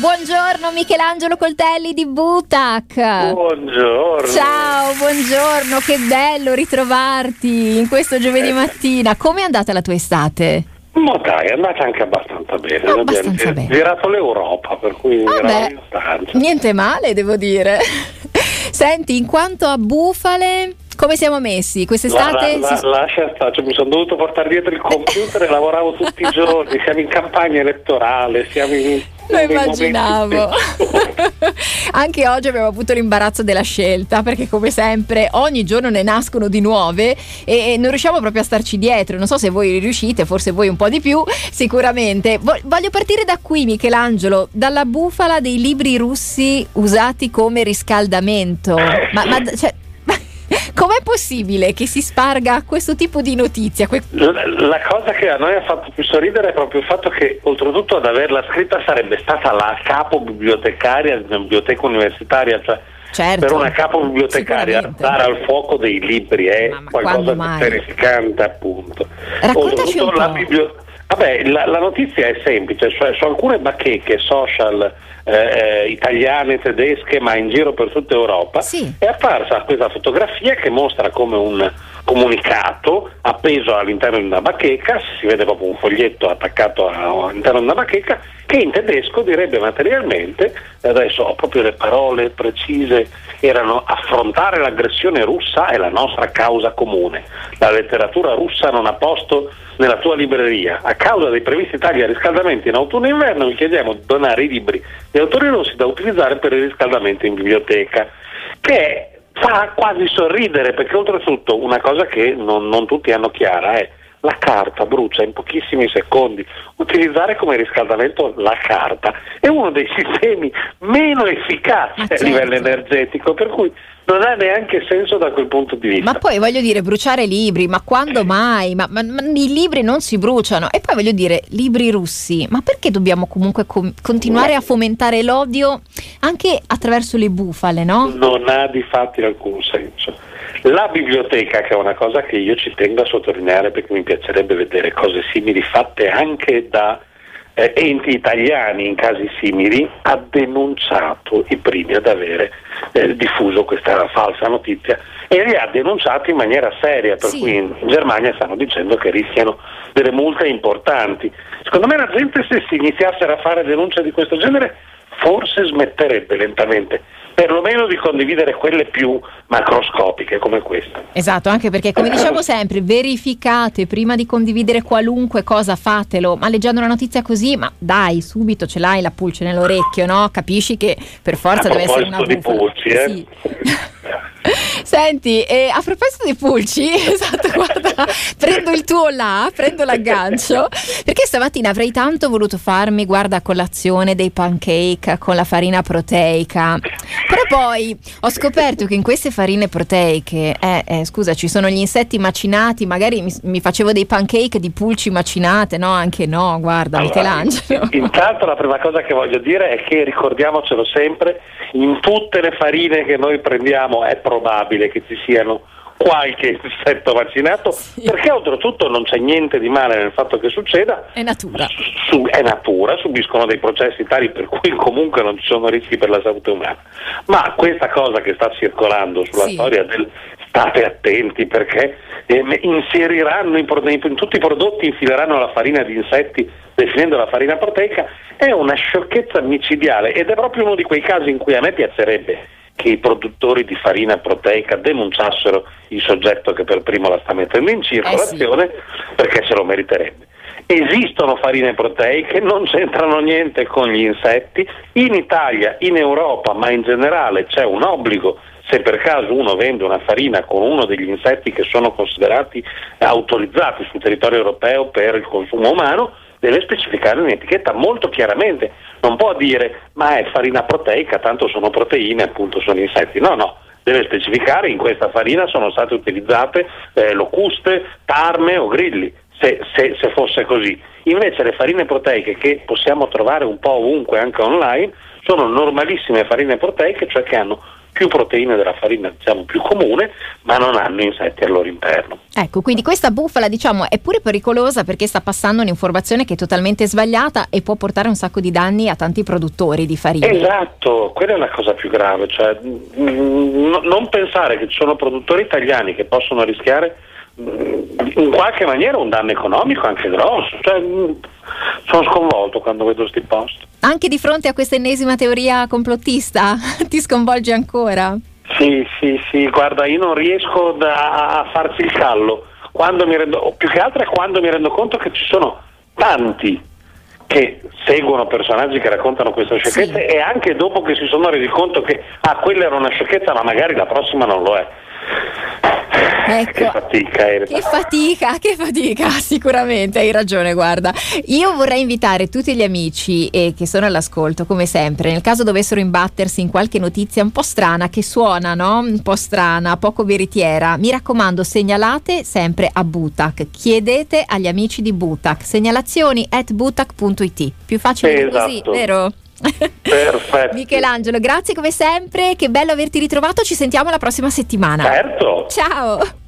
Buongiorno Michelangelo Coltelli di Butac. Buongiorno. Ciao, buongiorno, che bello ritrovarti in questo giovedì mattina. Come è andata la tua estate? Ma dai, è andata anche abbastanza bene. Abbastanza bene. Girato l'Europa, per cui eravamo in stanza. Niente male, devo dire. Senti, in quanto a bufale, come siamo messi? Quest'estate? Lascia stare, cioè, mi sono dovuto portare dietro il computer e lavoravo tutti i giorni. Siamo in campagna elettorale, siamo in... Lo immaginavo. Anche oggi abbiamo avuto l'imbarazzo della scelta, perché come sempre ogni giorno ne nascono di nuove e non riusciamo proprio a starci dietro. Non so se voi riuscite, forse voi un po' di più, sicuramente. Voglio partire da qui, Michelangelo, dalla bufala dei libri russi usati come riscaldamento. Cioè, com'è possibile che si sparga questo tipo di notizia? La cosa che a noi ha fatto più sorridere è proprio il fatto che oltretutto ad averla scritta sarebbe stata la capo bibliotecaria di una biblioteca universitaria, cioè certo, per una capo bibliotecaria dare al fuoco dei libri è qualcosa di terrificante, appunto. Raccontaci un po'. La notizia è semplice, cioè su alcune bacheche social italiane, tedesche, ma in giro per tutta Europa, è apparsa questa fotografia che mostra come un comunicato appeso all'interno di una bacheca, si vede proprio un foglietto attaccato all'interno di una bacheca, che in tedesco direbbe materialmente, adesso ho proprio le parole precise, erano: affrontare l'aggressione russa è la nostra causa comune, la letteratura russa non ha posto nella tua libreria, a causa dei previsti tagli a riscaldamento in autunno e inverno vi chiediamo di donare i libri di autori russi da utilizzare per il riscaldamento in biblioteca, che fa quasi sorridere, perché oltretutto una cosa che non tutti hanno chiara è: la carta brucia in pochissimi secondi. Utilizzare come riscaldamento la carta è uno dei sistemi meno efficaci a livello energetico, per cui non ha neanche senso da quel punto di vista. Ma poi voglio dire, bruciare libri, ma quando mai? Ma i libri non si bruciano. E poi voglio dire, libri russi, ma perché dobbiamo comunque continuare a fomentare l'odio anche attraverso le bufale, no? Non ha di fatti alcun senso. La biblioteca, che è una cosa che io ci tengo a sottolineare perché mi piacerebbe vedere cose simili fatte anche da enti italiani in casi simili, ha denunciato i primi ad avere diffuso questa falsa notizia e li ha denunciati in maniera seria, per cui in Germania stanno dicendo che rischiano delle multe importanti. Secondo me la gente, se si iniziassero a fare denunce di questo genere, forse smetterebbe lentamente perlomeno di condividere quelle più macroscopiche come questa. Esatto, anche perché, come diciamo sempre, verificate prima di condividere qualunque cosa, fatelo. Ma leggendo una notizia così, ma dai, subito ce l'hai la pulce nell'orecchio, no? Capisci che per forza deve essere una bufala. A proposito di pulci, Sì. Senti, a proposito di pulci, esatto, guarda, prendo l'aggancio, perché stamattina avrei tanto voluto farmi, guarda, a colazione dei pancake con la farina proteica, però poi ho scoperto che in queste farine proteiche, scusa, ci sono gli insetti macinati, magari mi facevo dei pancake di pulci macinate, no? Anche no, guarda, allora, Michelangelo. Intanto la prima cosa che voglio dire è che, ricordiamocelo sempre, in tutte le farine che noi prendiamo è probabile che ci siano qualche insetto macinato, perché oltretutto non c'è niente di male nel fatto che succeda, è natura, è natura, subiscono dei processi tali per cui comunque non ci sono rischi per la salute umana. Ma questa cosa che sta circolando sulla storia del state attenti perché inseriranno in tutti i prodotti, infileranno la farina di insetti definendo la farina proteica, è una sciocchezza micidiale, ed è proprio uno di quei casi in cui a me piacerebbe che i produttori di farina proteica denunciassero il soggetto che per primo la sta mettendo in circolazione, perché se lo meriterebbe. Esistono farine proteiche, non c'entrano niente con gli insetti. In Italia, in Europa, ma in generale c'è un obbligo: se per caso uno vende una farina con uno degli insetti che sono considerati autorizzati sul territorio europeo per il consumo umano, deve specificare in etichetta molto chiaramente. Non può dire ma è farina proteica, tanto sono proteine, appunto sono insetti. No, deve specificare: in questa farina sono state utilizzate locuste, tarme o grilli, se fosse così. Invece le farine proteiche, che possiamo trovare un po' ovunque anche online, sono normalissime farine proteiche, cioè che hanno più proteine della farina, diciamo, più comune, ma non hanno insetti al loro interno. Ecco, quindi questa bufala, diciamo, è pure pericolosa perché sta passando un'informazione che è totalmente sbagliata e può portare un sacco di danni a tanti produttori di farina. Esatto, quella è la cosa più grave, cioè non pensare che ci sono produttori italiani che possono rischiare in qualche maniera un danno economico anche grosso, cioè, sono sconvolto quando vedo questi post. Anche di fronte a questa ennesima teoria complottista ti sconvolge ancora? Sì, guarda, io non riesco a farci il callo, più che altro è quando mi rendo conto che ci sono tanti che seguono personaggi che raccontano queste sciocchezze, e anche dopo che si sono resi conto che quella era una sciocchezza ma magari la prossima non lo è. Ecco, che fatica, sicuramente hai ragione. Guarda, io vorrei invitare tutti gli amici che sono all'ascolto, come sempre, nel caso dovessero imbattersi in qualche notizia un po' strana, che suona, no? Un po' strana, poco veritiera, mi raccomando, segnalate sempre a Butac, chiedete agli amici di Butac, segnalazioni@butac.it, più facile di così, vero? Perfetto. Michelangelo, grazie come sempre, che bello averti ritrovato, ci sentiamo la prossima settimana. Certo. Ciao.